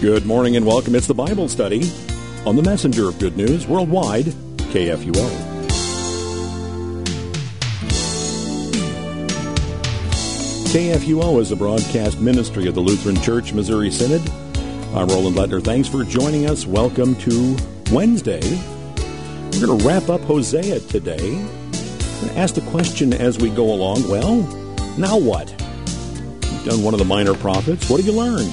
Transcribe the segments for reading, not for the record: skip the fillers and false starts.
Good morning and welcome. It's the Bible study on the Messenger of Good News Worldwide, KFUO. KFUO is a broadcast ministry of the Lutheran Church Missouri Synod. I'm Roland Lettner. Thanks for joining us. Welcome to Wednesday. We're going to wrap up Hosea today. I'm going to ask the question as we go along. Well, now what? You've done one of the minor prophets. What have you learned?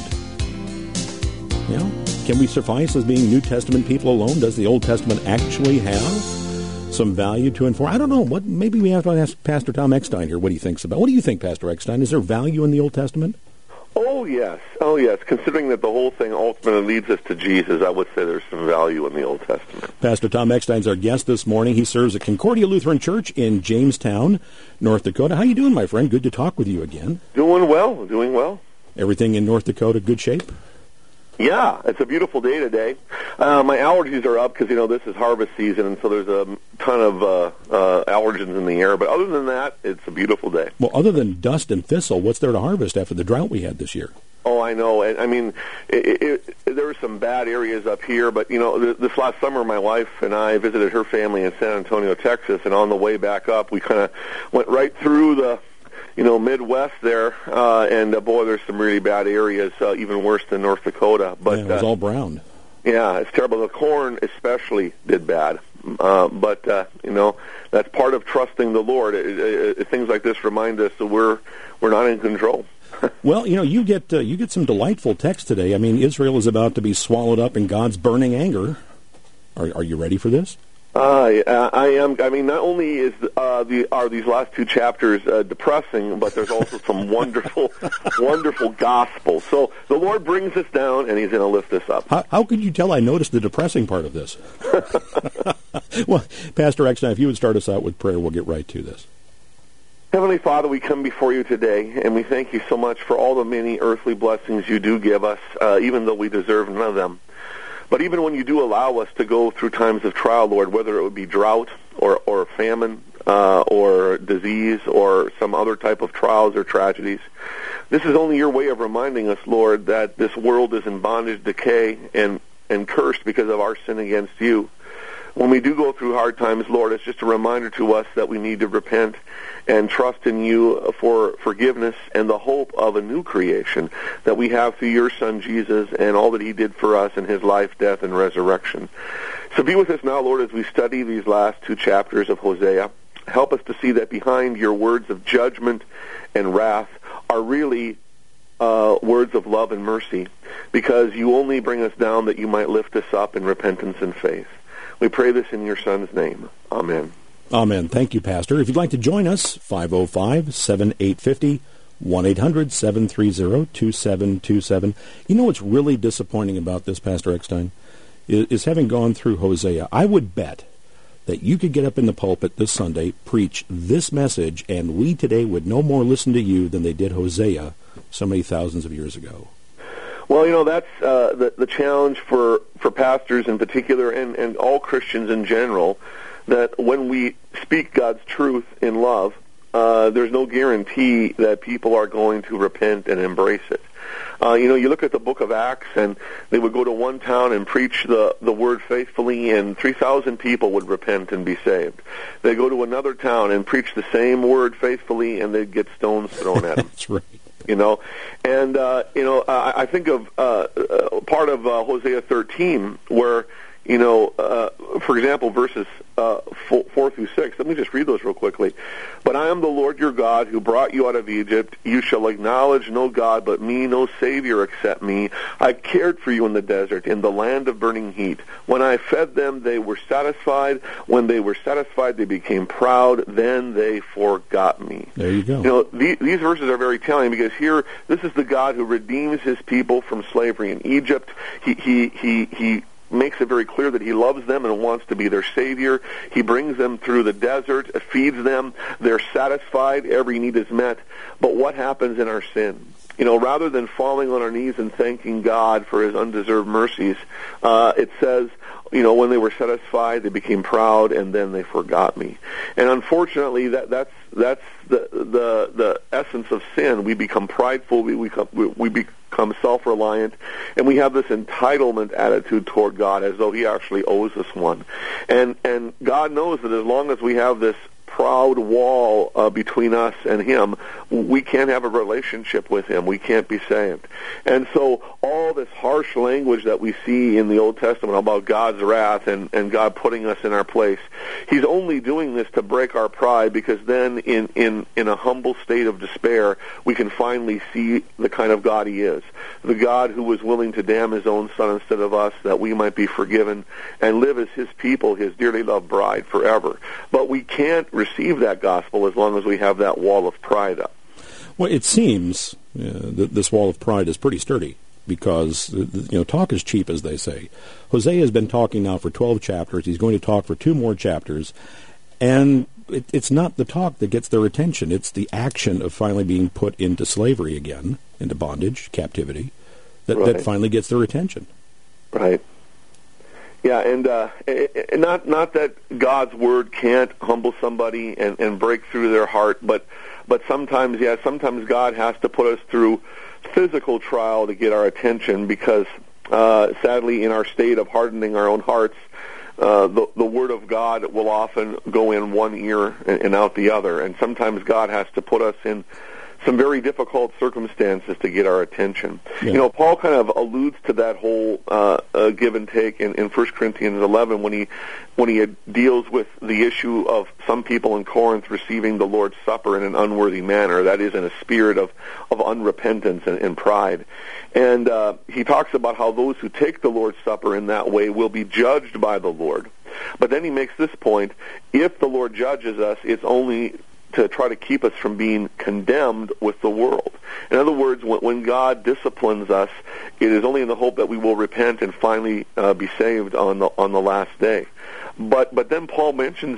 You know, can we suffice as being New Testament people alone? Does the Old Testament actually have some value to inform? I don't know. What? Maybe we have to ask Pastor Tom Eckstein here what he thinks about. What do you think, Pastor Eckstein? Is there value in the Old Testament? Oh, yes. Considering that the whole thing ultimately leads us to Jesus, I would say there's some value in the Old Testament. Pastor Tom Eckstein's our guest this morning. He serves at Concordia Lutheran Church in Jamestown, North Dakota. How you doing, my friend? Good to talk with you again. Doing well. Everything in North Dakota, good shape? Yeah, it's a beautiful day today. My allergies are up because, this is harvest season, and so there's a ton of allergens in the air. But other than that, it's a beautiful day. Well, other than dust and thistle, what's there to harvest after the drought we had this year? Oh, I know. I mean, there were some bad areas up here, but, this last summer my wife and I visited her family in San Antonio, Texas, and on the way back up, we kind of went right through the Midwest there, and boy, there's some really bad areas, even worse than North Dakota. But it was all brown. Yeah, it's terrible. The corn especially did bad. But that's part of trusting the Lord. Things like this remind us that we're not in control. Well, you get some delightful text today. I mean, Israel is about to be swallowed up in God's burning anger. Are you ready for this? I am. I mean, not only are these last two chapters depressing, but there's also some wonderful gospel. So the Lord brings us down, and He's going to lift us up. How could you tell I noticed the depressing part of this? Well, Pastor Eckstein, if you would start us out with prayer, we'll get right to this. Heavenly Father, we come before you today, and we thank you so much for all the many earthly blessings you do give us, even though we deserve none of them. But even when you do allow us to go through times of trial, Lord, whether it would be drought or famine or disease or some other type of trials or tragedies, this is only your way of reminding us, Lord, that this world is in bondage, decay, and cursed because of our sin against you. When we do go through hard times, Lord, it's just a reminder to us that we need to repent and trust in you for forgiveness and the hope of a new creation that we have through your Son, Jesus, and all that he did for us in his life, death, and resurrection. So be with us now, Lord, as we study these last two chapters of Hosea. Help us to see that behind your words of judgment and wrath are really words of love and mercy, because you only bring us down that you might lift us up in repentance and faith. We pray this in your Son's name. Amen. Amen. Thank you, Pastor. If you'd like to join us, 505-7850, 1-800-730-2727. You know what's really disappointing about this, Pastor Eckstein, is having gone through Hosea, I would bet that you could get up in the pulpit this Sunday, preach this message, and we today would no more listen to you than they did Hosea so many thousands of years ago. Well, that's the challenge for pastors in particular and all Christians in general, that when we speak God's truth in love, there's no guarantee that people are going to repent and embrace it. You look at the book of Acts, and they would go to one town and preach the word faithfully, and 3,000 people would repent and be saved. They go to another town and preach the same word faithfully, and they'd get stones thrown at them. That's right. I think of part of Hosea 13 where, for example, verses 4 through 6. Let me just read those real quickly. But I am the Lord your God who brought you out of Egypt. You shall acknowledge no God but me, no Savior except me. I cared for you in the desert, in the land of burning heat. When I fed them, they were satisfied. When they were satisfied, they became proud. Then they forgot me. There you go. These verses are very telling, because here, this is the God who redeems his people from slavery in Egypt. He makes it very clear that he loves them and wants to be their Savior. He brings them through the desert, feeds them. They're satisfied. Every need is met. But what happens in our sin? Rather than falling on our knees and thanking God for his undeserved mercies, it says, when they were satisfied, they became proud, and then they forgot me. And unfortunately, that's the essence of sin. We become prideful. We become self-reliant, and we have this entitlement attitude toward God as though He actually owes us one. And God knows that as long as we have this proud wall between us and Him, we can't have a relationship with Him. We can't be saved. And so all this harsh language that we see in the Old Testament about God's wrath and God putting us in our place, He's only doing this to break our pride, because then in a humble state of despair, we can finally see the kind of God He is. The God who was willing to damn His own Son instead of us, that we might be forgiven and live as His people, His dearly loved bride forever. But we can't receive that gospel as long as we have that wall of pride up. Well, it seems that this wall of pride is pretty sturdy, because talk is cheap, as they say. Hosea has been talking now for 12 chapters. He's going to talk for 2 more chapters, and it's not the talk that gets their attention. It's the action of finally being put into slavery again, into bondage, captivity, that finally gets their attention. Right. Yeah, and not that God's word can't humble somebody and break through their heart, but sometimes God has to put us through physical trial to get our attention, because sadly, in our state of hardening our own hearts, the word of God will often go in one ear and out the other, and sometimes God has to put us in some very difficult circumstances to get our attention. Yeah. Paul kind of alludes to that whole give and take in 1 Corinthians 11 when he deals with the issue of some people in Corinth receiving the Lord's Supper in an unworthy manner, that is, in a spirit of unrepentance and pride. And he talks about how those who take the Lord's Supper in that way will be judged by the Lord. But then he makes this point: if the Lord judges us, it's only to try to keep us from being condemned with the world. In other words, when God disciplines us, it is only in the hope that we will repent and finally be saved on the last day. But then Paul mentions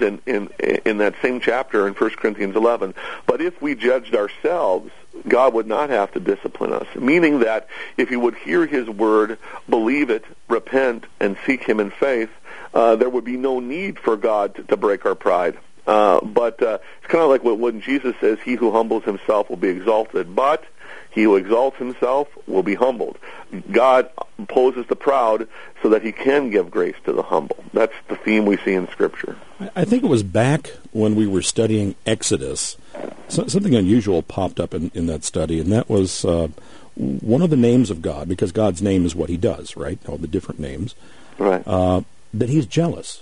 in that same chapter in 1 Corinthians 11, but if we judged ourselves, God would not have to discipline us, meaning that if you would hear His word, believe it, repent, and seek Him in faith, there would be no need for God to break our pride. But it's kind of like when Jesus says, he who humbles himself will be exalted, but he who exalts himself will be humbled. God opposes the proud so that He can give grace to the humble. That's the theme we see in Scripture. I think it was back when we were studying Exodus, something unusual popped up in that study, and that was one of the names of God, because God's name is what He does, right? All the different names. Right. That He's jealous.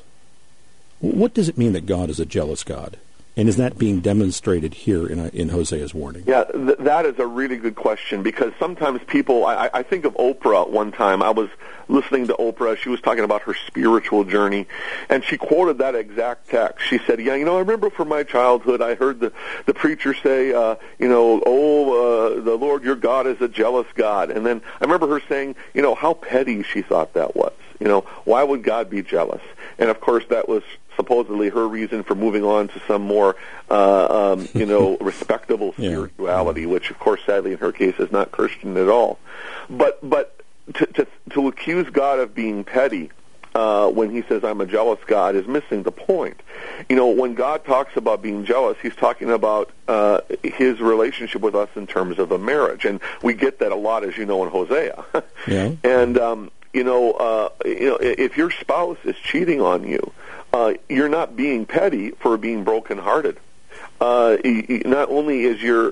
What does it mean that God is a jealous God? And is that being demonstrated here in Hosea's warning? Yeah, that is a really good question, because sometimes people, I think of Oprah one time. I was listening to Oprah. She was talking about her spiritual journey, and she quoted that exact text. She said, I remember from my childhood I heard the preacher say, the Lord your God is a jealous God. And then I remember her saying, how petty she thought that was. Why would God be jealous? And of course that was supposedly her reason for moving on to some more, respectable spirituality, which, of course, sadly in her case is not Christian at all. But to accuse God of being petty when He says, I'm a jealous God, is missing the point. When God talks about being jealous, He's talking about His relationship with us in terms of a marriage. And we get that a lot, as you know, in Hosea. Yeah. And, if your spouse is cheating on you, you're not being petty for being brokenhearted. Not only is your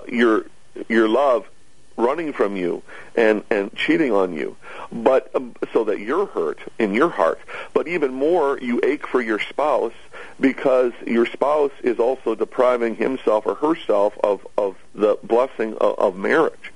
love running from you and cheating on you, but so that you're hurt in your heart. But even more, you ache for your spouse because your spouse is also depriving himself or herself of the blessing of marriage.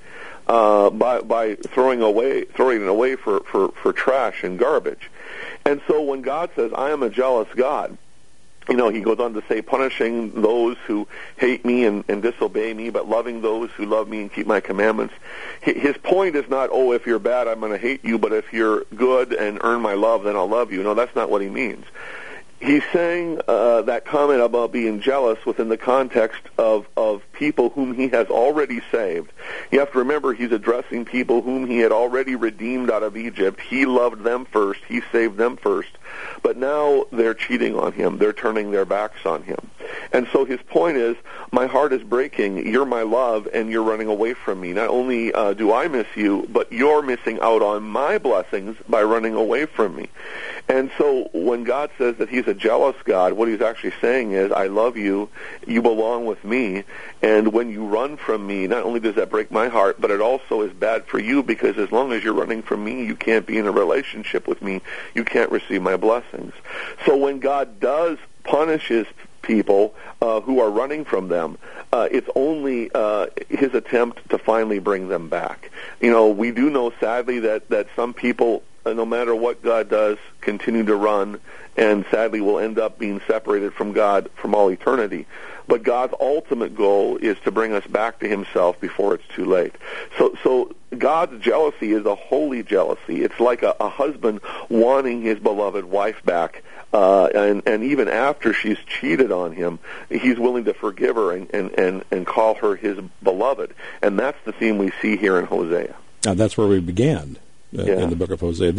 By throwing it away for trash and garbage. And so when God says, I am a jealous God, He goes on to say, punishing those who hate me and disobey me, but loving those who love me and keep my commandments. His point is not, if you're bad, I'm going to hate you, but if you're good and earn my love, then I'll love you. No, that's not what He means. He's saying that comment about being jealous within the context of of people whom he has already saved. You have to remember he's addressing people whom he had already redeemed out of Egypt. He loved them first. He saved them first. But now they're cheating on him. They're turning their backs on him. And so his point is, my heart is breaking. You're my love, and you're running away from me. Not only do I miss you, but you're missing out on my blessings by running away from me. And so when God says that he's a jealous God, what he's actually saying is, I love you, you belong with me, and when you run from me, not only does that break my heart, but it also is bad for you, because as long as you're running from me, you can't be in a relationship with me. You can't receive my blessings. So when God does punish his people who are running from them, it's only his attempt to finally bring them back. You know, we do know, sadly, that some people, no matter what God does, continue to run, and sadly will end up being separated from God from all eternity. But God's ultimate goal is to bring us back to himself before it's too late. So God's jealousy is a holy jealousy. It's like a husband wanting his beloved wife back, and even after she's cheated on him, he's willing to forgive her and call her his beloved. And that's the theme we see here in Hosea. That's where we began in the book of Hosea.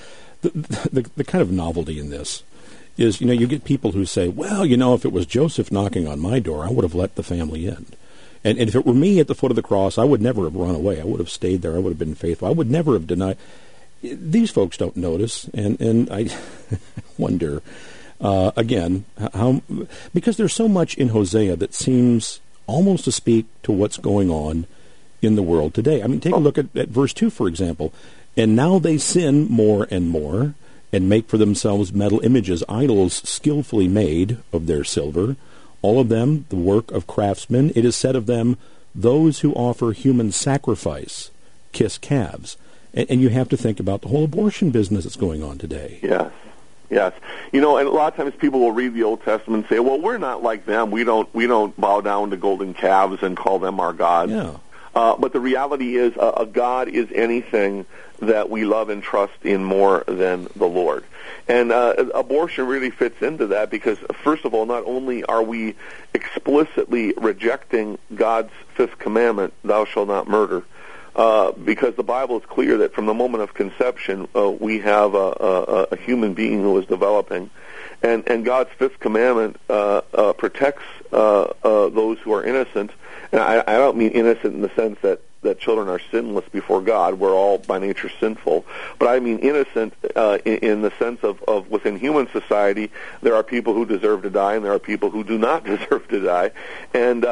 The kind of novelty in this is, you know, you get people who say, well, you know, if it was Joseph knocking on my door, I would have let the family in. And if it were me at the foot of the cross, I would never have run away. I would have stayed there. I would have been faithful. I would never have denied. These folks don't notice, and I wonder, again, how, because there's so much in Hosea that seems almost to speak to what's going on in the world today. I mean, take a look at verse 2, for example. And now they sin more and more, and make for themselves metal images, idols skillfully made of their silver, all of them the work of craftsmen. It is said of them, those who offer human sacrifice kiss calves. And you have to think about the whole abortion business that's going on today. Yes. You know, and a lot of times people will read the Old Testament and say, well, we're not like them. We don't bow down to golden calves and call them our gods. Yeah. But the reality is a God is anything that we love and trust in more than the Lord. And abortion really fits into that because, first of all, not only are we explicitly rejecting God's fifth commandment, thou shalt not murder, because the Bible is clear that from the moment of conception, we have a human being who is developing. And God's fifth commandment protects those who are innocent. And I don't mean innocent in the sense that children are sinless before God. We're all by nature sinful. But I mean innocent in the sense of within human society, there are people who deserve to die and there are people who do not deserve to die. And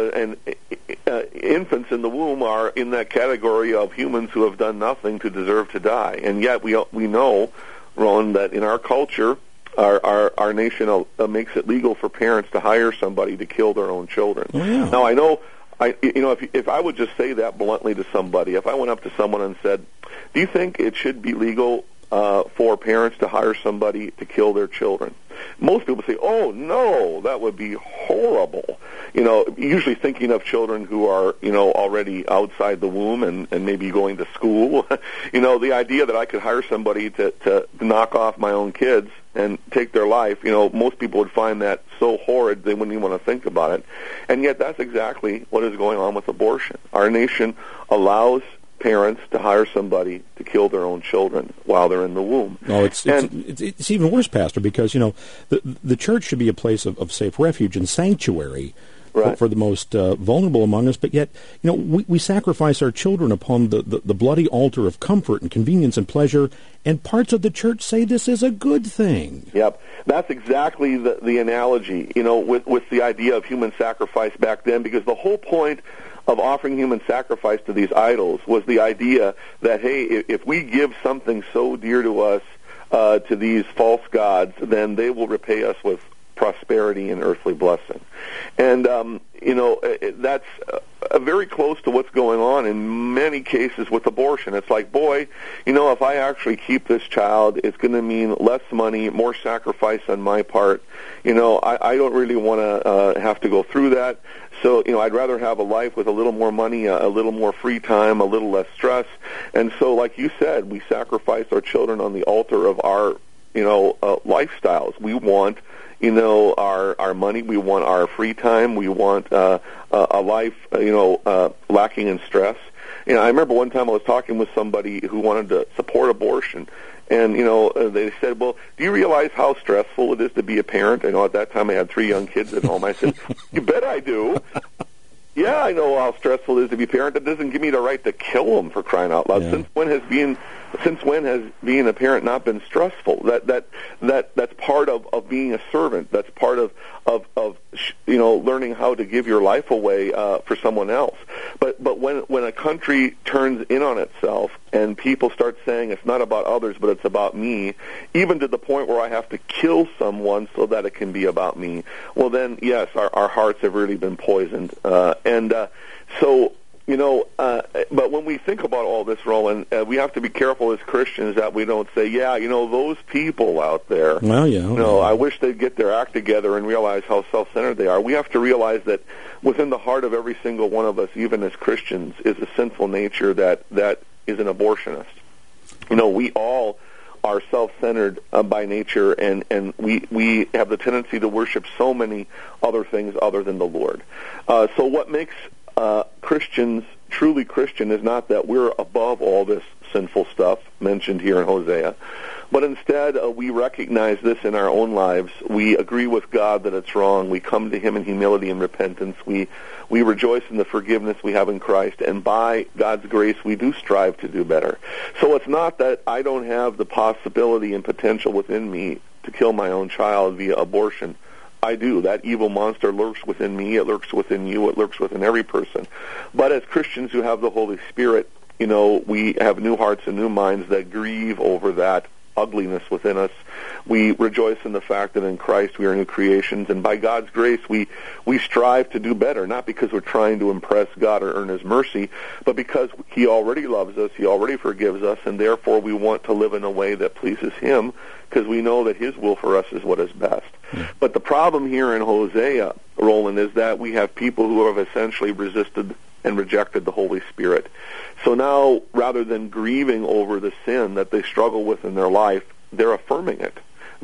infants in the womb are in that category of humans who have done nothing to deserve to die. And yet we know, Ron, that in our culture, our nation makes it legal for parents to hire somebody to kill their own children. Oh, yeah. Now, I know, if I would just say that bluntly to somebody, if I went up to someone and said, do you think it should be legal for parents to hire somebody to kill their children? Most people say, oh, no, that would be horrible. You know, usually thinking of children who are, already outside the womb and maybe going to school. The idea that I could hire somebody to knock off my own kids and take their life, most people would find that so horrid they wouldn't even want to think about it. And yet that's exactly what is going on with abortion. Our nation allows parents to hire somebody to kill their own children while they're in the womb. No, it's even worse, Pastor, because, the church should be a place of safe refuge and sanctuary for the most vulnerable among us, but yet, we sacrifice our children upon the bloody altar of comfort and convenience and pleasure, and parts of the church say this is a good thing. Yep. That's exactly the analogy, with the idea of human sacrifice back then, because the whole point of offering human sacrifice to these idols was the idea that, hey, if we give something so dear to us to these false gods, then they will repay us with prosperity and earthly blessing. And, that's very close to what's going on in many cases with abortion. It's like, boy, if I actually keep this child, it's going to mean less money, more sacrifice on my part. I don't really want to have to go through that. So, I'd rather have a life with a little more money, a little more free time, a little less stress. And so, like you said, we sacrifice our children on the altar of our, lifestyles. We want, our money. We want our free time. We want a life, lacking in stress. I remember one time I was talking with somebody who wanted to support abortion, and they said, "Well, do you realize how stressful it is to be a parent?" At that time I had 3 young kids at home. I said, "You bet I do." Yeah, I know how stressful it is to be a parent. That doesn't give me the right to kill them, for crying out loud. Yeah. Since when has being a parent not been stressful? That's part of being a servant. That's part of learning how to give your life away for someone else. But when a country turns in on itself and people start saying it's not about others but it's about me, even to the point where I have to kill someone so that it can be about me, well then yes, our hearts have really been poisoned. But when we think about all this, Roland, we have to be careful as Christians that we don't say, those people out there, I wish they'd get their act together and realize how self-centered they are. We have to realize that within the heart of every single one of us, even as Christians, is a sinful nature that is an abortionist. We all are self-centered by nature, and we have the tendency to worship so many other things other than the Lord. So what makes Christians truly Christian is not that we're above all this sinful stuff mentioned here in Hosea, but instead we recognize this in our own lives. We agree with God that it's wrong. We come to Him in humility and repentance. We rejoice in the forgiveness we have in Christ, and by God's grace we do strive to do better. So it's not that I don't have the possibility and potential within me to kill my own child via abortion. I do. That evil monster lurks within me. It lurks within you. It lurks within every person. But as Christians who have the Holy Spirit, we have new hearts and new minds that grieve over that ugliness within us. We rejoice in the fact that in Christ we are new creations, and by God's grace we strive to do better, not because we're trying to impress God or earn His mercy, but because He already loves us, He already forgives us, and therefore we want to live in a way that pleases Him, because we know that His will for us is what is best. Yeah. But the problem here in Hosea, Roland, is that we have people who have essentially resisted and rejected the Holy Spirit. So now, rather than grieving over the sin that they struggle with in their life, they're affirming it.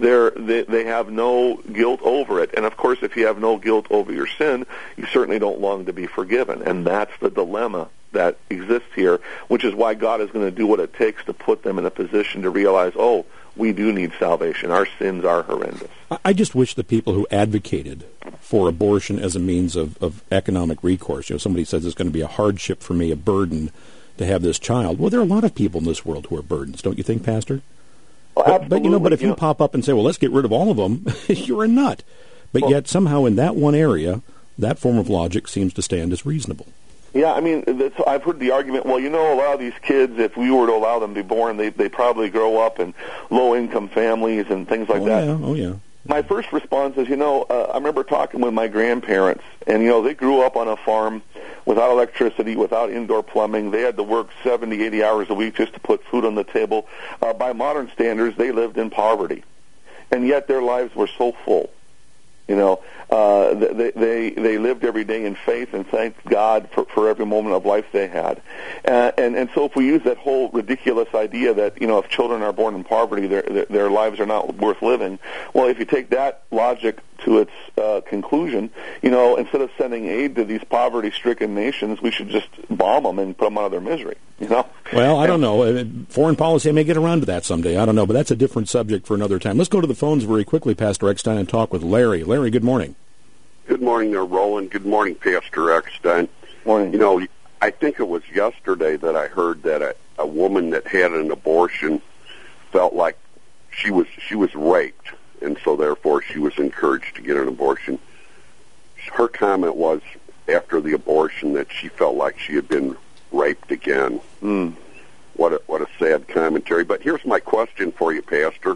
They have no guilt over it. And of course, if you have no guilt over your sin, you certainly don't long to be forgiven. And that's the dilemma that exists here, which is why God is going to do what it takes to put them in a position to realize, we do need salvation. Our sins are horrendous. I just wish the people who advocated for abortion as a means of economic recourse, somebody says it's going to be a hardship for me, a burden to have this child. Well, there are a lot of people in this world who are burdens, don't you think, Pastor? Well, but if you pop up and say, well, let's get rid of all of them, you're a nut. But yet somehow in that one area, that form of logic seems to stand as reasonable. Yeah, I've heard the argument, a lot of these kids, if we were to allow them to be born, they probably grow up in low-income families and things like that. Oh, yeah. My first response is, I remember talking with my grandparents, and, they grew up on a farm without electricity, without indoor plumbing. They had to work 70, 80 hours a week just to put food on the table. By modern standards, they lived in poverty, and yet their lives were so full. They lived every day in faith and thanked God for every moment of life they had. And so if we use that whole ridiculous idea that, if children are born in poverty, their lives are not worth living, well, if you take that logic to its conclusion, instead of sending aid to these poverty-stricken nations, we should just bomb them and put them out of their misery, Well, I don't know. Foreign policy, I may get around to that someday. I don't know, but that's a different subject for another time. Let's go to the phones very quickly, Pastor Eckstein, and talk with Larry. Larry, good morning. Good morning there, Roland. Good morning, Pastor Eckstein. Morning. I think it was yesterday that I heard that a woman that had an abortion felt like she was raped, and so therefore she was encouraged to get an abortion. Her comment was after the abortion that she felt like she had been raped again. What a sad commentary. But here's my question for you, Pastor.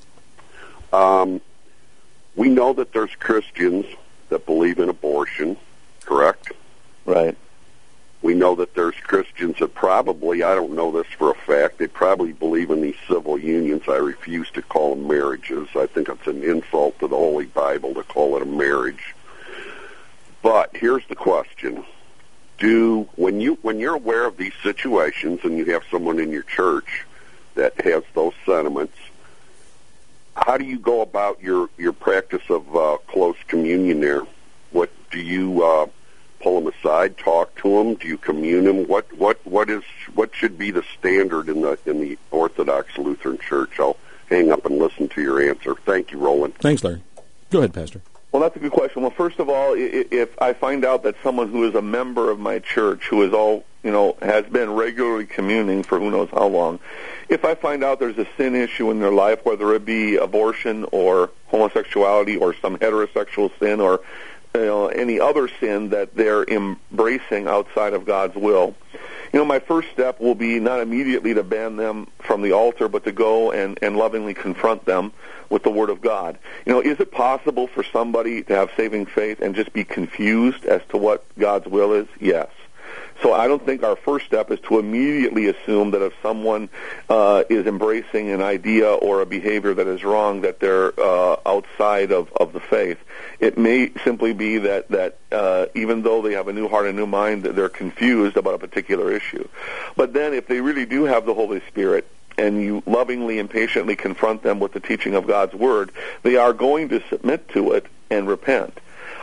We know that there's Christians that believe in abortion, correct? Right. We know that there's Christians that probably, I don't know this for a fact, they probably believe in these civil unions. I refuse to call them marriages. I think it's an insult to the Holy Bible to call it a marriage. But here's the question. When you're aware of these situations and you have someone in your church that has those sentiments, how do you go about your practice of close communion there? What do you pull them aside, talk to them? Do you commune them? What should be the standard in the Orthodox Lutheran Church? I'll hang up and listen to your answer. Thank you, Roland. Thanks, Larry. Go ahead, Pastor. Well, that's a good question. Well, first of all, if I find out that someone who is a member of my church, who is has been regularly communing for who knows how long, if I find out there's a sin issue in their life, whether it be abortion or homosexuality or some heterosexual sin or any other sin that they're embracing outside of God's will, my first step will be not immediately to ban them from the altar, but to go and lovingly confront them with the Word of God. Is it possible for somebody to have saving faith and just be confused as to what God's will is? Yes. So I don't think our first step is to immediately assume that if someone is embracing an idea or a behavior that is wrong, that they're outside of the faith. It may simply be that even though they have a new heart and new mind, that they're confused about a particular issue. But then if they really do have the Holy Spirit, and you lovingly and patiently confront them with the teaching of God's Word, they are going to submit to it and repent.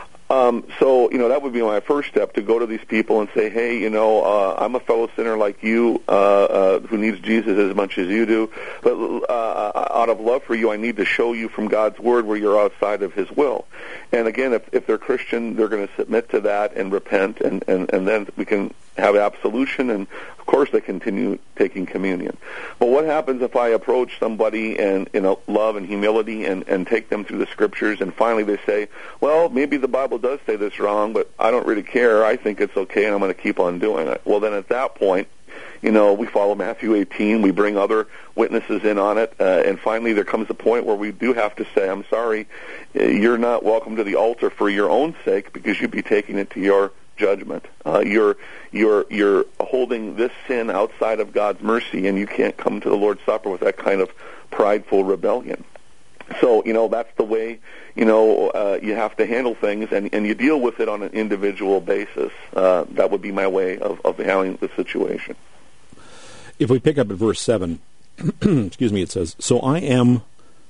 So that would be my first step, to go to these people and say, hey, I'm a fellow sinner like you who needs Jesus as much as you do, but out of love for you, I need to show you from God's Word where you're outside of His will. And again, if they're Christian, they're going to submit to that and repent, and then we can have absolution, and of course they continue taking communion. But what happens if I approach somebody and love and humility and take them through the Scriptures, and finally they say, well, maybe the Bible does say this wrong, but I don't really care. I think it's okay, and I'm going to keep on doing it. Well, then at that point, we follow Matthew 18. We bring other witnesses in on it, and finally there comes a point where we do have to say, I'm sorry, you're not welcome to the altar for your own sake, because you'd be taking it to your judgment. You're holding this sin outside of God's mercy, and you can't come to the Lord's Supper with that kind of prideful rebellion. So, that's the way, you have to handle things, and you deal with it on an individual basis. That would be my way of handling the situation. If we pick up at verse 7, excuse me, it says, so I am...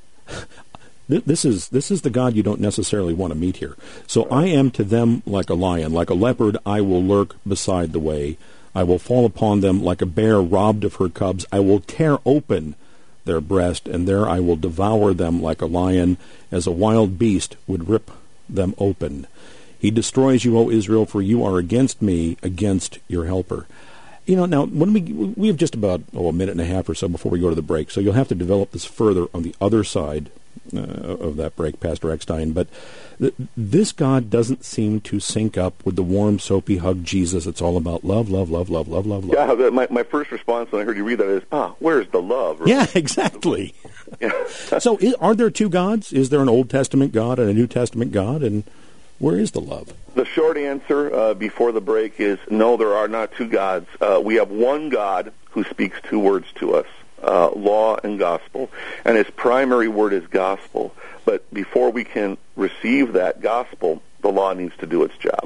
This is the God you don't necessarily want to meet here. So I am to them like a lion, like a leopard I will lurk beside the way. I will fall upon them like a bear robbed of her cubs. I will tear open their breast, and there I will devour them like a lion, as a wild beast would rip them open. He destroys you, O Israel, for you are against me, against your helper. Now, when we have just about a minute and a half or so before we go to the break, so you'll have to develop this further on the other side of that break, Pastor Eckstein, but this God doesn't seem to sync up with the warm, soapy hug Jesus. It's all about love, love, love, love, love, love, love. Yeah, my first response when I heard you read that is, where's the love? Right? Yeah, exactly. Yeah. So are there two gods? Is there an Old Testament God and a New Testament God? And where is the love? The short answer before the break is no, there are not two gods. We have one God who speaks two words to us. Law and gospel, and his primary word is gospel. But before we can receive that gospel, the law needs to do its job.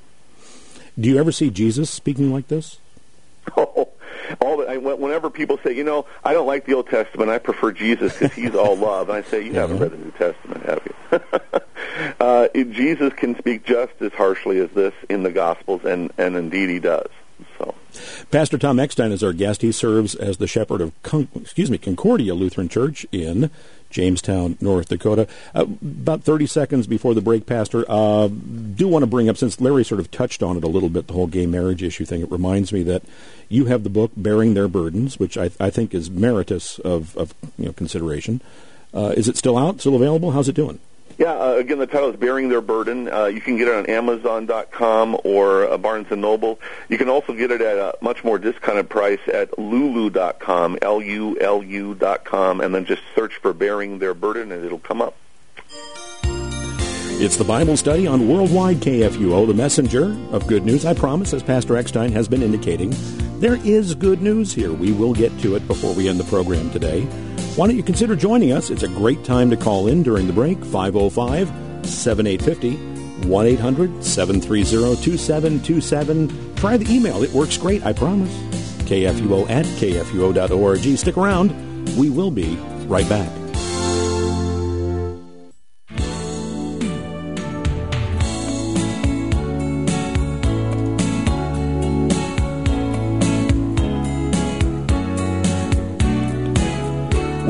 Do you ever see Jesus speaking like this? Whenever people say, I don't like the Old Testament, I prefer Jesus because he's all love, and I say, you haven't read the New Testament, have you? Jesus can speak just as harshly as this in the Gospels, and indeed he does. So, Pastor Tom Eckstein is our guest. He serves as the shepherd of Concordia Lutheran Church in Jamestown, North Dakota. About 30 seconds before the break, Pastor, do want to bring up, since Larry sort of touched on it a little bit, the whole gay marriage issue thing, it reminds me that you have the book Bearing Their Burdens, which I think is meritorious of consideration. Is it still out, still available? How's it doing? Yeah, again, the title is Bearing Their Burden. You can get it on Amazon.com or Barnes & Noble. You can also get it at a much more discounted price at Lulu.com, Lulu.com, and then just search for Bearing Their Burden, and it'll come up. It's the Bible study on Worldwide KFUO, the messenger of good news. I promise, as Pastor Eckstein has been indicating, there is good news here. We will get to it before we end the program today. Why don't you consider joining us? It's a great time to call in during the break, 505-7850, 1-800-730-2727. Try the email. It works great, I promise. KFUO@kfuo.org. Stick around. We will be right back.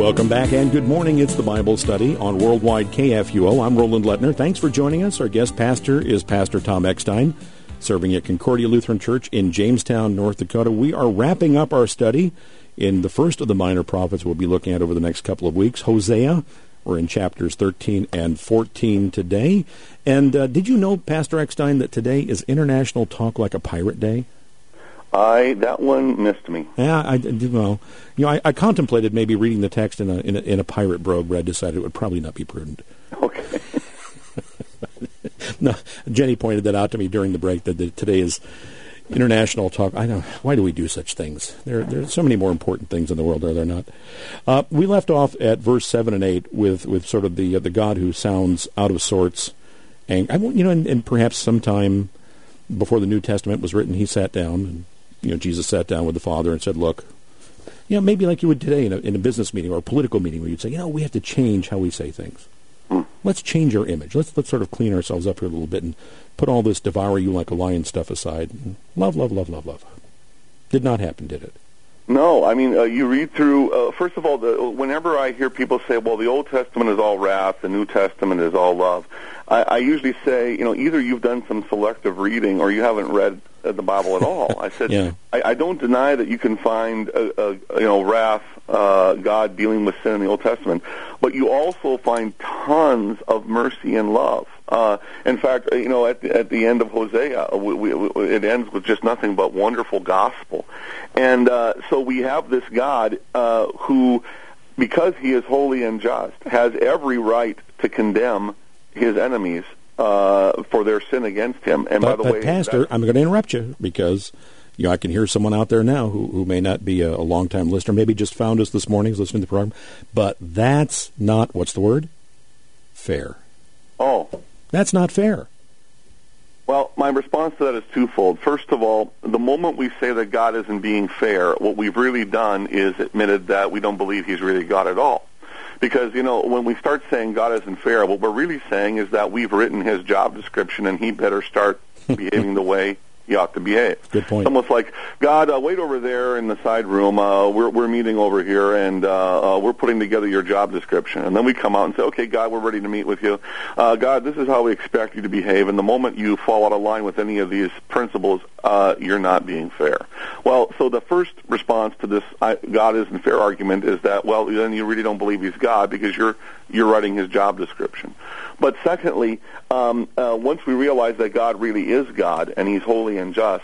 Welcome back and good morning. It's the Bible Study on Worldwide KFUO. I'm Roland Lettner. Thanks for joining us. Our guest pastor is Pastor Tom Eckstein, serving at Concordia Lutheran Church in Jamestown, North Dakota. We are wrapping up our study in the first of the minor prophets we'll be looking at over the next couple of weeks, Hosea. We're in chapters 13 and 14 today. And did you know, Pastor Eckstein, that today is International Talk Like a Pirate Day? That one missed me. Yeah, I contemplated maybe reading the text in a pirate brogue, but I decided it would probably not be prudent. Okay. No, Jenny pointed that out to me during the break that today is International Talk. I know, why do we do such things? There are so many more important things in the world, are there not? We left off at verse 7 and 8 with sort of the God who sounds out of sorts, and and perhaps sometime before the New Testament was written, he sat down, and Jesus sat down with the Father and said, "Look, maybe like you would today in a business meeting or a political meeting, where you'd say, we have to change how we say things. Let's change our image. Let's sort of clean ourselves up here a little bit and put all this devour you like a lion stuff aside. Love, love, love, love, love." Did not happen, did it? No, I mean, you read through, first of all, whenever I hear people say, well, the Old Testament is all wrath, the New Testament is all love, I usually say, either you've done some selective reading or you haven't read the Bible at all. I said, yeah. I don't deny that you can find, wrath, God dealing with sin in the Old Testament, but you also find tons of mercy and love. In fact, at the end of Hosea, it ends with just nothing but wonderful gospel. And so we have this God who, because he is holy and just, has every right to condemn his enemies for their sin against him. And by the way, Pastor, I'm going to interrupt you because I can hear someone out there now who may not be a long-time listener, maybe just found us this morning, is listening to the program, but that's not, what's the word? Fair. Oh. That's not fair. Well, my response to that is twofold. First of all, the moment we say that God isn't being fair, what we've really done is admitted that we don't believe he's really God at all. Because, when we start saying God isn't fair, what we're really saying is that we've written his job description and he better start behaving the way he ought to behave. Good point. It's almost like, God, wait over there in the side room. We're meeting over here, and we're putting together your job description. And then we come out and say, okay, God, we're ready to meet with you. God, this is how we expect you to behave. And the moment you fall out of line with any of these principles, you're not being fair. Well, so the first response to this God isn't fair argument is that, well, then you really don't believe he's God because you're writing his job description. But secondly, once we realize that God really is God and he's holy and just,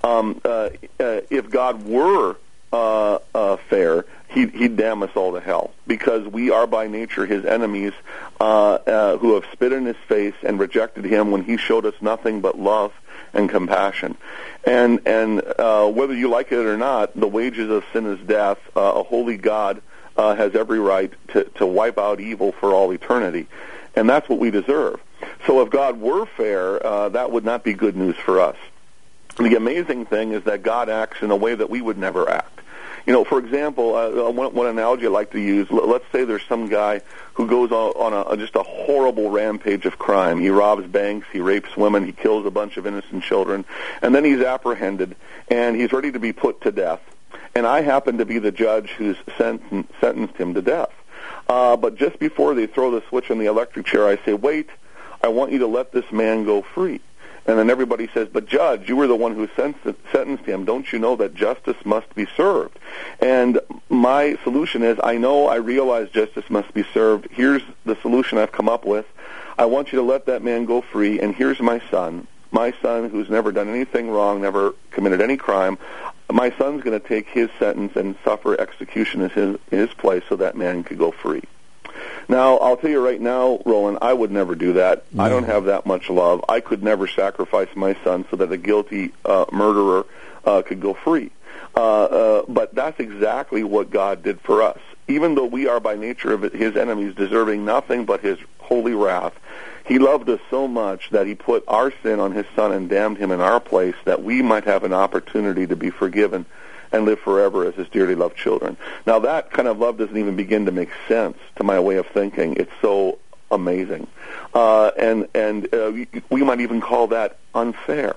if God were fair, he'd damn us all to hell, because we are by nature his enemies who have spit in his face and rejected him when he showed us nothing but love and compassion. And whether you like it or not, the wages of sin is death. A holy God has every right to wipe out evil for all eternity. And that's what we deserve. So if God were fair, that would not be good news for us. The amazing thing is that God acts in a way that we would never act. For example, one analogy I like to use, let's say there's some guy who goes on just a horrible rampage of crime. He robs banks, he rapes women, he kills a bunch of innocent children, and then he's apprehended, and he's ready to be put to death. And I happen to be the judge who's sentenced him to death. But just before they throw the switch on the electric chair, I say, wait, I want you to let this man go free. And then everybody says, but Judge, you were the one who sentenced him. Don't you know that justice must be served? And my solution is, I realize justice must be served. Here's the solution I've come up with. I want you to let that man go free, and here's my son who's never done anything wrong, never committed any crime. My son's going to take his sentence and suffer execution in his place so that man could go free. Now, I'll tell you right now, Roland, I would never do that. No. I don't have that much love. I could never sacrifice my son so that a guilty murderer could go free. But that's exactly what God did for us. Even though we are by nature of his enemies, deserving nothing but his holy wrath, he loved us so much that he put our sin on his son and damned him in our place, that we might have an opportunity to be forgiven and live forever as his dearly loved children. Now, that kind of love doesn't even begin to make sense to my way of thinking. It's so amazing. And we might even call that unfair.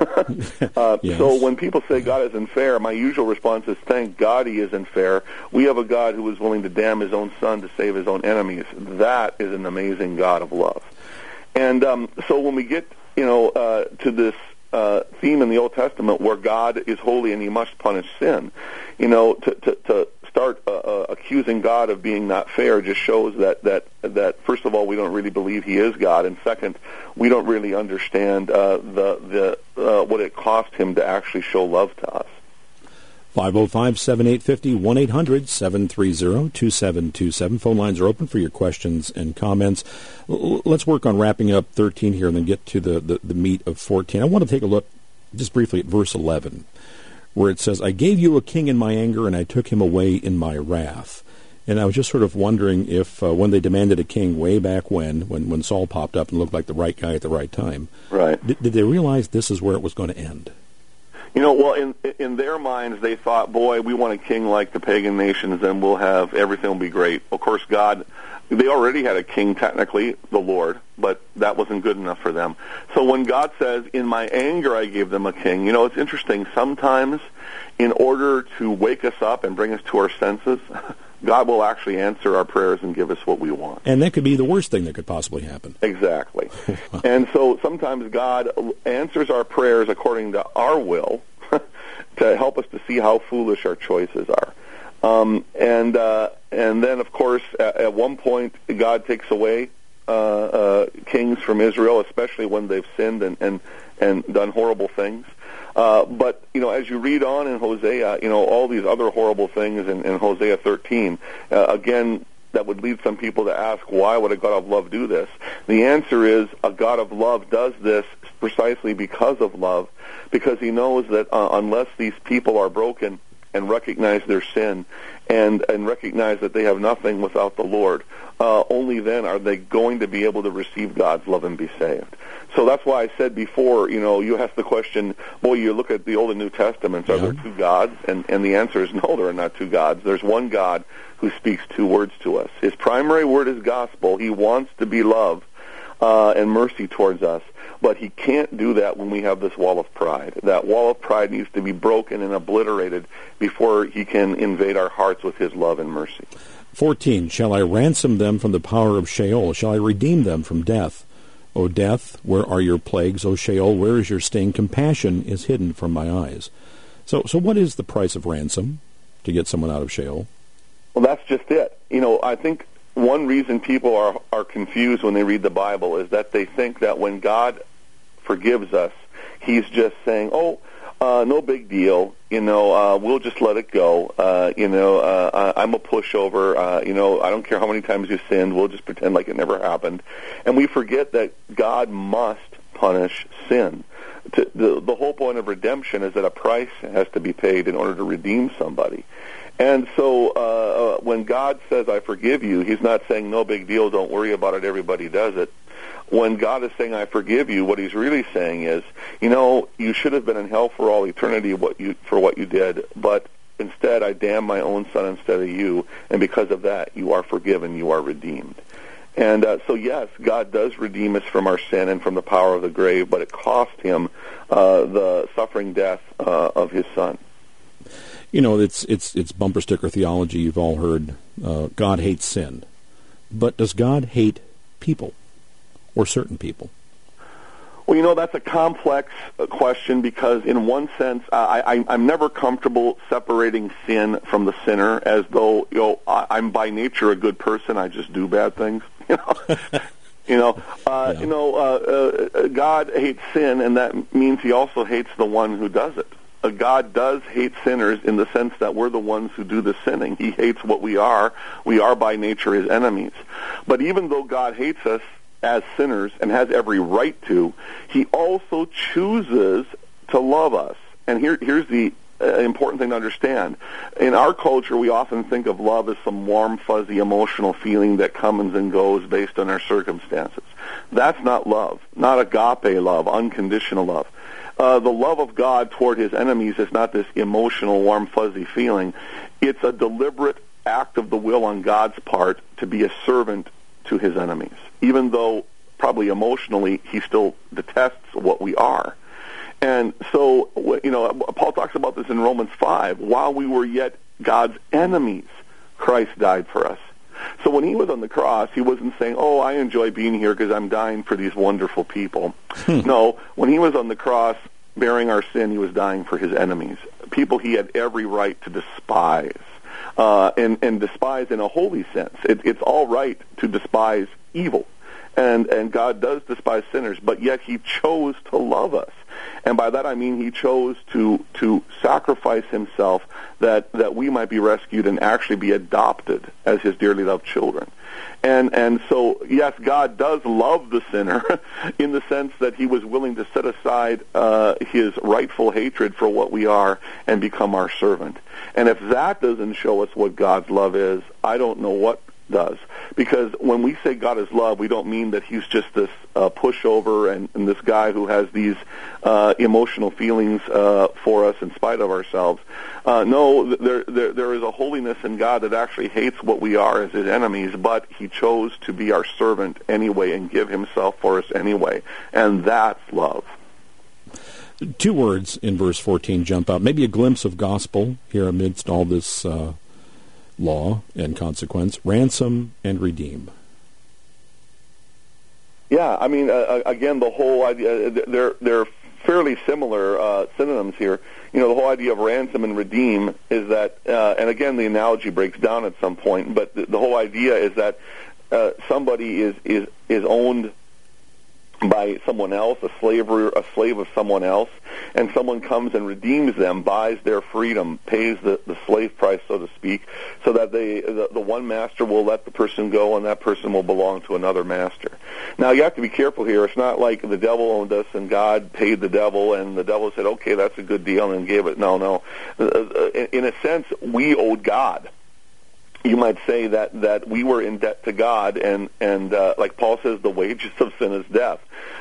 Yes. So when people say God isn't fair, my usual response is, thank God he isn't fair. We have a God who was willing to damn his own son to save his own enemies. That is an amazing God of love. And so when we get, to this theme in the Old Testament where God is holy and he must punish sin, to start accusing God of being not fair just shows that first of all, we don't really believe he is God, and second, we don't really understand what it cost him to actually show love to us. 505-7850, 1-800-730-2727. Phone lines are open for your questions and comments. Let's work on wrapping up 13 here and then get to the meat of 14. I want to take a look just briefly at verse 11, where it says, I gave you a king in my anger, and I took him away in my wrath. And I was just sort of wondering if when they demanded a king way back when Saul popped up and looked like the right guy at the right time, right? Did they realize this is where it was going to end? Well, in their minds, they thought, boy, we want a king like the pagan nations, and everything will be great. Of course, God, they already had a king, technically, the Lord, but that wasn't good enough for them. So when God says, in my anger I gave them a king, it's interesting. Sometimes, in order to wake us up and bring us to our senses, God will actually answer our prayers and give us what we want. And that could be the worst thing that could possibly happen. Exactly. And so sometimes God answers our prayers according to our will to help us to see how foolish our choices are. And then, of course, at one point, God takes away kings from Israel, especially when they've sinned and done horrible things. But, as you read on in Hosea, all these other horrible things in Hosea 13, again, that would lead some people to ask, why would a God of love do this? The answer is a God of love does this precisely because of love, because he knows that unless these people are broken and recognize their sin and recognize that they have nothing without the Lord, only then are they going to be able to receive God's love and be saved. So that's why I said before, you asked the question, boy, you look at the Old and New Testaments, are there two gods? And the answer is no, there are not two gods. There's one God who speaks two words to us. His primary word is gospel. He wants to be love and mercy towards us. But he can't do that when we have this wall of pride. That wall of pride needs to be broken and obliterated before he can invade our hearts with his love and mercy. 14, shall I ransom them from the power of Sheol? Shall I redeem them from death? O death, where are your plagues? O Sheol, where is your sting? Compassion is hidden from my eyes. So what is the price of ransom to get someone out of Sheol? Well, that's just it. I think one reason people are confused when they read the Bible is that they think that when God forgives us, he's just saying, no big deal, we'll just let it go, I'm a pushover, I don't care how many times you sinned, we'll just pretend like it never happened. And we forget that God must punish sin. The whole point of redemption is that a price has to be paid in order to redeem somebody. And so when God says, I forgive you, he's not saying, no big deal, don't worry about it, everybody does it. When God is saying, I forgive you, what he's really saying is, you should have been in hell for all eternity for what you did, but instead I damn my own son instead of you, and because of that, you are forgiven, you are redeemed. And so yes, God does redeem us from our sin and from the power of the grave, but it cost him the suffering death of his son. It's bumper sticker theology. You've all heard God hates sin. But does God hate people or certain people? Well, that's a complex question because in one sense, I'm never comfortable separating sin from the sinner as though, I'm by nature a good person. I just do bad things. God hates sin, and that means he also hates the one who does it. God does hate sinners in the sense that we're the ones who do the sinning. He hates what we are. We are by nature his enemies. But even though God hates us as sinners and has every right to, he also chooses to love us. And here's the important thing to understand. In our culture, we often think of love as some warm, fuzzy, emotional feeling that comes and goes based on our circumstances. That's not love, not agape love, unconditional love. The love of God toward his enemies is not this emotional, warm, fuzzy feeling. It's a deliberate act of the will on God's part to be a servant to his enemies, even though probably emotionally he still detests what we are. And so, Paul talks about this in Romans 5. While we were yet God's enemies, Christ died for us. So when he was on the cross, he wasn't saying, oh, I enjoy being here because I'm dying for these wonderful people. No, when he was on the cross bearing our sin, he was dying for his enemies, people he had every right to despise, and despise in a holy sense. It's all right to despise evil, and God does despise sinners, but yet he chose to love us. And by that I mean he chose to sacrifice himself that we might be rescued and actually be adopted as his dearly loved children. And so, yes, God does love the sinner in the sense that he was willing to set aside his rightful hatred for what we are and become our servant. And if that doesn't show us what God's love is, I don't know what does. Because when we say God is love, we don't mean that he's just this pushover and this guy who has these emotional feelings for us in spite of ourselves. No, there is a holiness in God that actually hates what we are as his enemies, but he chose to be our servant anyway and give himself for us anyway. And that's love. Two words in verse 14 jump out. Maybe a glimpse of gospel here amidst all this law and consequence: ransom and redeem. Yeah, I mean, again, the whole idea, they're fairly similar synonyms here. The whole idea of ransom and redeem is that, and again, the analogy breaks down at some point, but the whole idea is that somebody is owned by someone else, a slave of someone else, and someone comes and redeems them, buys their freedom, pays the slave price, so to speak, so that the one master will let the person go and that person will belong to another master. Now, you have to be careful here. It's not like the devil owned us and God paid the devil and the devil said, okay, that's a good deal, and gave it. No. In a sense, we owed God. You might say that we were in debt to God, and like Paul says, the wages of sin is death.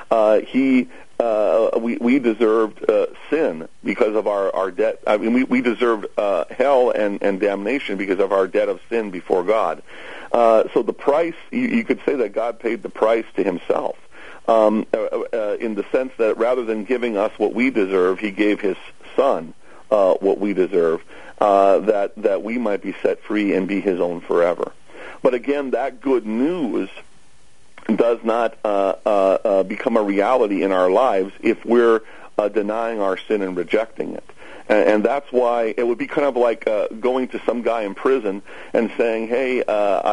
We deserved sin because of our debt. I mean, we deserved hell and damnation because of our debt of sin before God. So the price, you could say that God paid the price to himself, in the sense that rather than giving us what we deserve, he gave his Son what we deserve. That we might be set free and be his own forever. But again, that good news does not become a reality in our lives if we're denying our sin and rejecting it. And that's why it would be kind of like going to some guy in prison and saying, hey,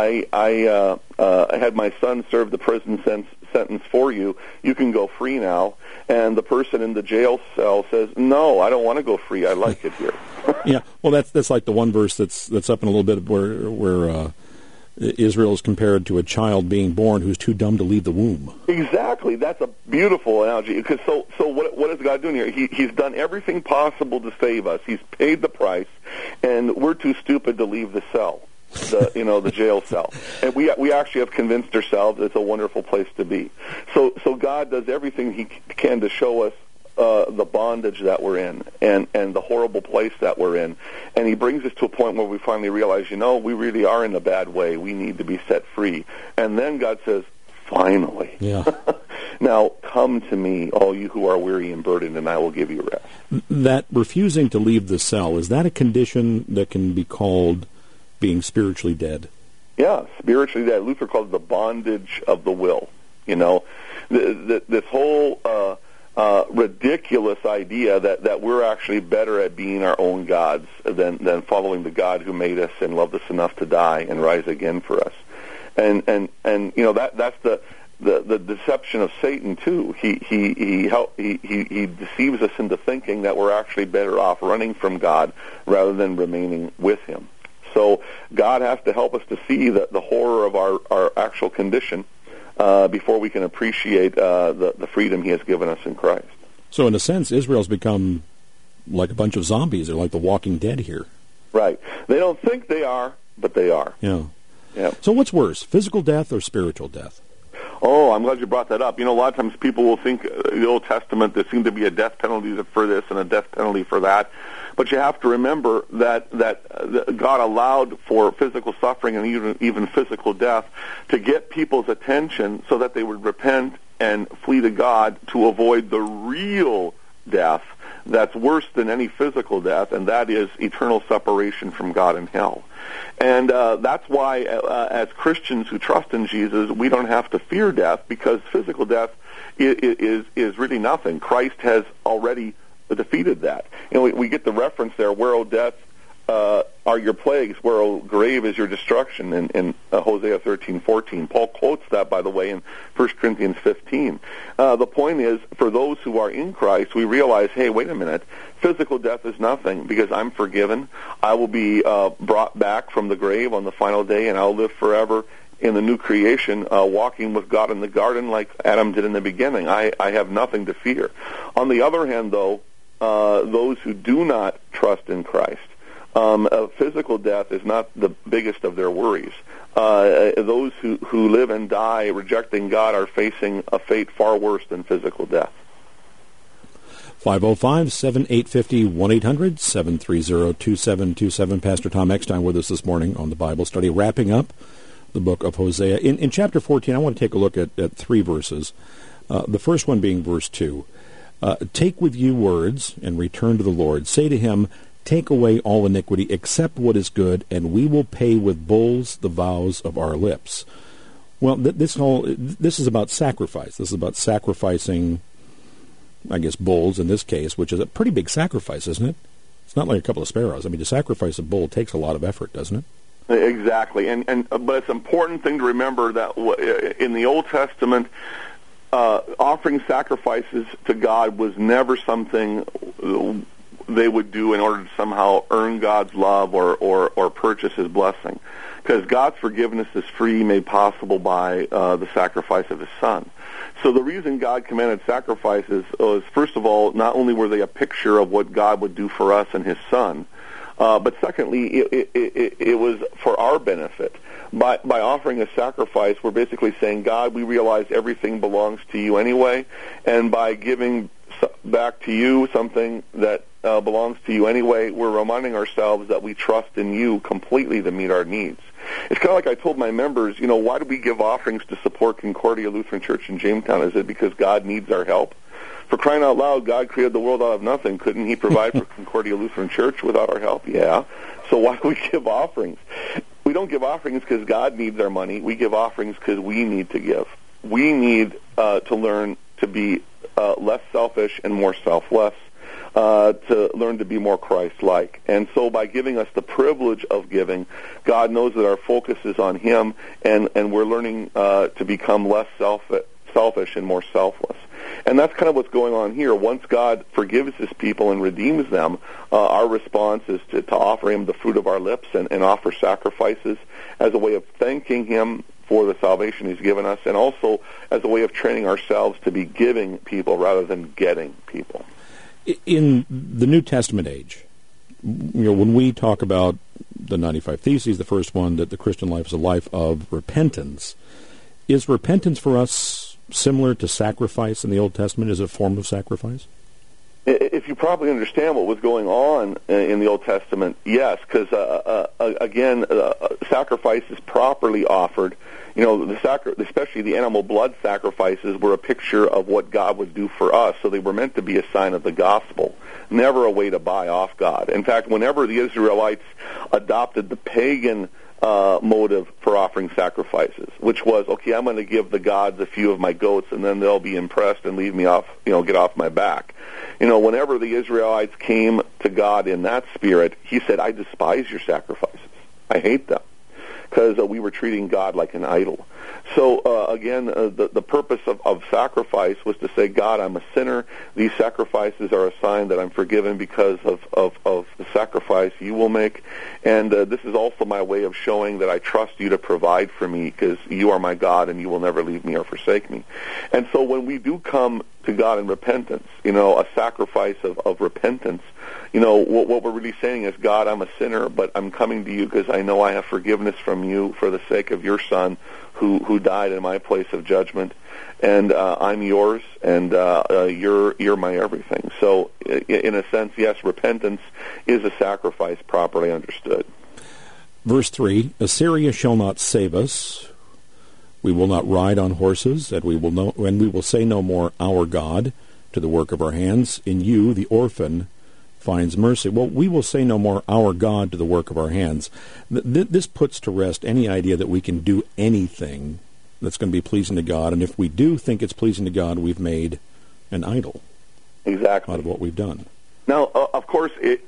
I had my son serve the prison sentence for you. You can go free now. And the person in the jail cell says, no, I don't want to go free. I like it here. Yeah, well, that's like the one verse that's up in a little bit where Israel is compared to a child being born who's too dumb to leave the womb. Exactly. That's a beautiful analogy. Because so what is God doing here? He's done everything possible to save us. He's paid the price, and we're too stupid to leave the cell. The jail cell, and we actually have convinced ourselves it's a wonderful place to be. So God does everything he can to show us the bondage that we're in and the horrible place that we're in, and he brings us to a point where we finally realize, we really are in a bad way. We need to be set free, and then God says, finally, now come to me, all you who are weary and burdened, and I will give you rest. That refusing to leave the cell, is that a condition that can be called being spiritually dead? Yeah, spiritually dead. Luther called it the bondage of the will. This whole ridiculous idea that we're actually better at being our own gods than following the God who made us and loved us enough to die and rise again for us. And that's the deception of Satan too. He deceives us into thinking that we're actually better off running from God rather than remaining with him. So God has to help us to see the horror of our actual condition before we can appreciate the freedom he has given us in Christ. So in a sense, Israel's become like a bunch of zombies. They're like the Walking Dead here. Right. They don't think they are, but they are. Yeah. So what's worse, physical death or spiritual death? Oh, I'm glad you brought that up. A lot of times people will think in the Old Testament there seemed to be a death penalty for this and a death penalty for that. But you have to remember that God allowed for physical suffering and even physical death to get people's attention so that they would repent and flee to God to avoid the real death that's worse than any physical death, and that is eternal separation from God in hell. And that's why, as Christians who trust in Jesus, we don't have to fear death, because physical death is really nothing. Christ has already defeated that. We get the reference there, where, O death, are your plagues, where, O grave, is your destruction, in Hosea 13:14. Paul quotes that, by the way, in 1 Corinthians 15. The point is, for those who are in Christ, we realize, hey, wait a minute, physical death is nothing, because I'm forgiven. I will be brought back from the grave on the final day, and I'll live forever in the new creation, walking with God in the garden like Adam did in the beginning. I have nothing to fear. On the other hand, though, those who do not trust in Christ, physical death is not the biggest of their worries. Those who live and die rejecting God are facing a fate far worse than physical death. 505-7850, 1-800-730-2727. Pastor Tom Eckstein with us this morning on the Bible study, wrapping up the book of Hosea. In chapter 14, I want to take a look at 3 verses. The first one being verse 2. Take with you words and return to the Lord. Say to him, take away all iniquity, accept what is good, and we will pay with bulls the vows of our lips. Well, this is about sacrifice. This is about sacrificing, I guess, bulls in this case, which is a pretty big sacrifice, isn't it? It's not like a couple of sparrows. I mean, to sacrifice a bull takes a lot of effort, doesn't it? Exactly, but it's an important thing to remember that in the Old Testament, offering sacrifices to God was never something they would do in order to somehow earn God's love or purchase His blessing, because God's forgiveness is free, made possible by the sacrifice of His Son. So the reason God commanded sacrifices was, first of all, not only were they a picture of what God would do for us and His Son, but secondly, it was for our benefit. By offering a sacrifice, we're basically saying, God, we realize everything belongs to you anyway, and by giving back to you something that belongs to you anyway, we're reminding ourselves that we trust in you completely to meet our needs. It's kind of like I told my members, why do we give offerings to support Concordia Lutheran Church in Jamestown? Is it because God needs our help? For crying out loud, God created the world out of nothing. Couldn't He provide for Concordia Lutheran Church without our help? Yeah. So why do we give offerings? We don't give offerings because God needs our money. We give offerings because we need to give. We need to learn to be less selfish and more selfless, to learn to be more Christ-like. And so by giving us the privilege of giving, God knows that our focus is on Him, and we're learning to become less selfish and more selfless. And that's kind of what's going on here. Once God forgives His people and redeems them, our response is to offer Him the fruit of our lips and offer sacrifices as a way of thanking Him for the salvation He's given us, and also as a way of training ourselves to be giving people rather than getting people. In the New Testament age, when we talk about the 95 Theses, the first one, that the Christian life is a life of repentance, is repentance for us similar to sacrifice in the Old Testament? Is it a form of sacrifice? If you probably understand what was going on in the Old Testament, yes, because again, sacrifices properly offered, especially the animal blood sacrifices, were a picture of what God would do for us. So they were meant to be a sign of the gospel, never a way to buy off God. In fact, whenever the Israelites adopted the pagan motive for offering sacrifices, which was, okay, I'm going to give the gods a few of my goats, and then they'll be impressed and leave me off, get off my back. Whenever the Israelites came to God in that spirit, He said, I despise your sacrifices. I hate them, because we were treating God like an idol. So, again, the purpose of sacrifice was to say, God, I'm a sinner. These sacrifices are a sign that I'm forgiven because of the sacrifice you will make. And this is also my way of showing that I trust you to provide for me, because you are my God and you will never leave me or forsake me. And so when we do come to God in repentance, a sacrifice of repentance, what we're really saying is, God, I'm a sinner, but I'm coming to you because I know I have forgiveness from you for the sake of your Son who died in my place of judgment, and I'm yours, and you're my everything. So in a sense, yes, repentance is a sacrifice properly understood. Verse 3, Assyria shall not save us. We will not ride on horses, and we will say no more, our God. to the work of our hands. In you, the orphan finds mercy. Well, we will say no more, our God, to the work of our hands. This puts to rest any idea that we can do anything that's going to be pleasing to God. And if we do think it's pleasing to God, we've made an idol out of what we've done. Now, of course, is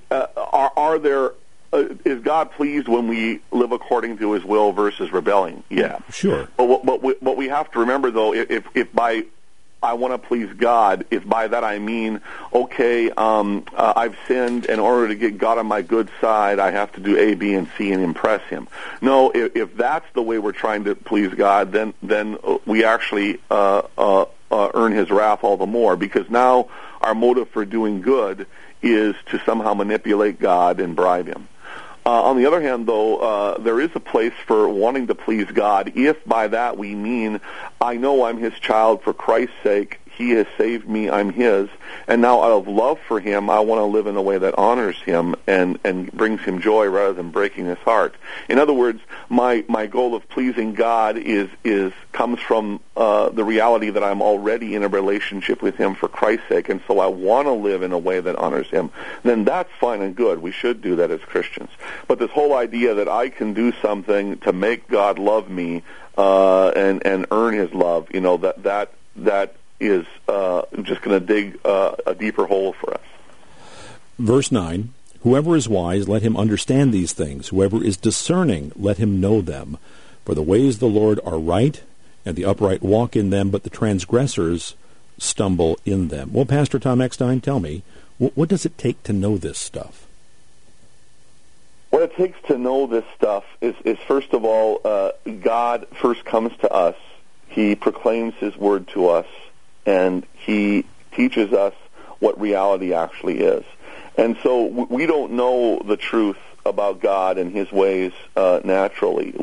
God pleased when we live according to His will versus rebelling? Yeah, sure. But what we have to remember, though, if by I want to please God, if by that I mean, okay, I've sinned, in order to get God on my good side, I have to do A, B, and C and impress Him. No, if that's the way we're trying to please God, then we actually earn His wrath all the more, because now our motive for doing good is to somehow manipulate God and bribe Him. On the other hand, though, there is a place for wanting to please God if by that we mean, I know I'm His child for Christ's sake, He has saved me, I'm His, and now out of love for Him, I want to live in a way that honors Him and brings Him joy rather than breaking His heart. In other words, my goal of pleasing God comes from the reality that I'm already in a relationship with Him for Christ's sake, and so I want to live in a way that honors Him. Then that's fine and good. We should do that as Christians. But this whole idea that I can do something to make God love me and earn His love, that is just going to dig a deeper hole for us. Verse 9, whoever is wise, let him understand these things. Whoever is discerning, let him know them. For the ways of the Lord are right, and the upright walk in them, but the transgressors stumble in them. Well, Pastor Tom Eckstein, tell me, what does it take to know this stuff? What it takes to know this stuff is first of all, God first comes to us. He proclaims His word to us, and He teaches us what reality actually is. And so we don't know the truth about God and His ways naturally.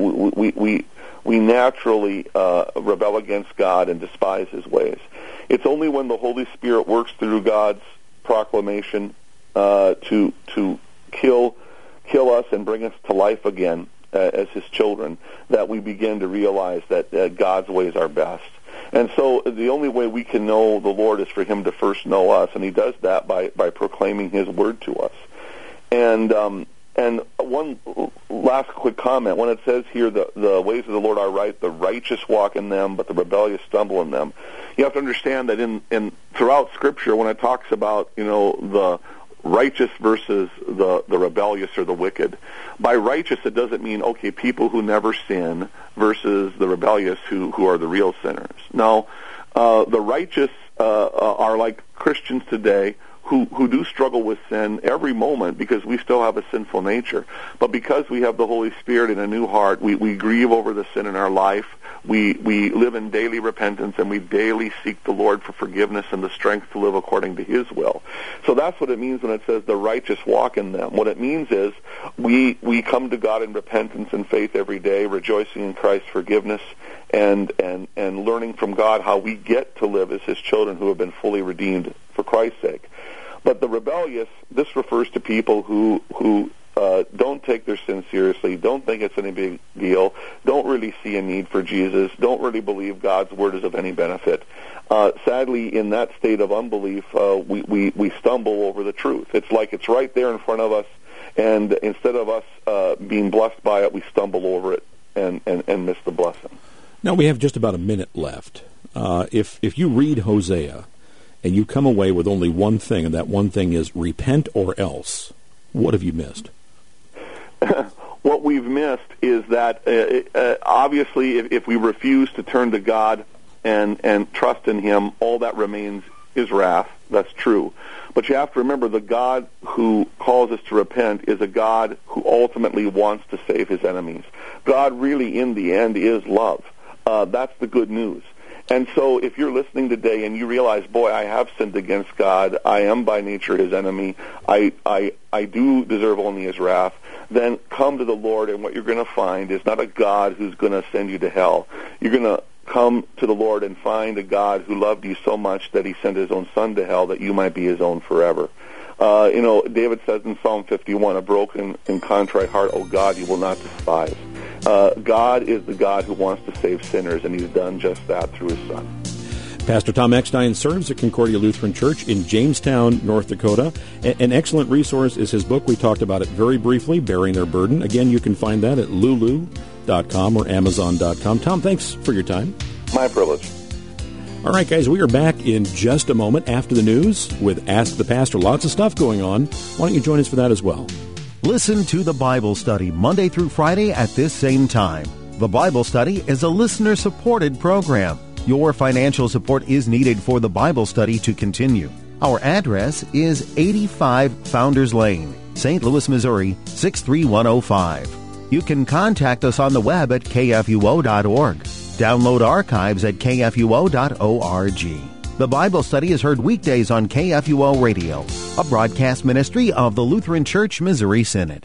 We naturally rebel against God and despise His ways. It's only when the Holy Spirit works through God's proclamation to kill us and bring us to life again as His children that we begin to realize that God's ways are best. And so the only way we can know the Lord is for Him to first know us, and He does that by proclaiming His word to us. And one last quick comment. When it says here, the ways of the Lord are right, the righteous walk in them, but the rebellious stumble in them, you have to understand that in throughout Scripture, when it talks about, the righteous versus the rebellious or the wicked, by righteous it doesn't mean, okay, people who never sin versus the rebellious who are the real sinners. No, the righteous are like Christians today who do struggle with sin every moment because we still have a sinful nature. But because we have the Holy Spirit in a new heart, we grieve over the sin in our life. We live in daily repentance, and we daily seek the Lord for forgiveness and the strength to live according to His will. So that's what it means when it says the righteous walk in them. What it means is we come to God in repentance and faith every day, rejoicing in Christ's forgiveness and learning from God how we get to live as His children who have been fully redeemed for Christ's sake. But the rebellious, this refers to people who don't take their sin seriously, don't think it's any big deal, don't really see a need for Jesus, don't really believe God's word is of any benefit. Sadly, in that state of unbelief, we stumble over the truth. It's like it's right there in front of us, and instead of us being blessed by it, we stumble over it and miss the blessing. Now we have just about a minute left. If you read Hosea and you come away with only one thing, and that one thing is repent or else, what have you missed? What we've missed is that obviously if we refuse to turn to God and trust in Him, all that remains is wrath. That's true. But you have to remember the God who calls us to repent is a God who ultimately wants to save His enemies. God really, in the end, is love. That's the good news. And so if you're listening today and you realize, boy, I have sinned against God, I am by nature His enemy, I do deserve only His wrath, then come to the Lord, and what you're going to find is not a God who's going to send you to hell. You're going to come to the Lord and find a God who loved you so much that He sent His own Son to hell that you might be His own forever. David says in Psalm 51, a broken and contrite heart, O God, you will not despise. God is the God who wants to save sinners, and He's done just that through His Son. Pastor Tom Eckstein serves at Concordia Lutheran Church in Jamestown, North Dakota. An excellent resource is his book. We talked about it very briefly, Bearing Their Burden. Again, you can find that at lulu.com or amazon.com. Tom, thanks for your time. My privilege. All right, guys, we are back in just a moment after the news with Ask the Pastor. Lots of stuff going on. Why don't you join us for that as well? Listen to the Bible Study Monday through Friday at this same time. The Bible Study is a listener-supported program. Your financial support is needed for the Bible study to continue. Our address is 85 Founders Lane, St. Louis, Missouri, 63105. You can contact us on the web at kfuo.org. Download archives at kfuo.org. The Bible study is heard weekdays on KFUO Radio, a broadcast ministry of the Lutheran Church Missouri Synod.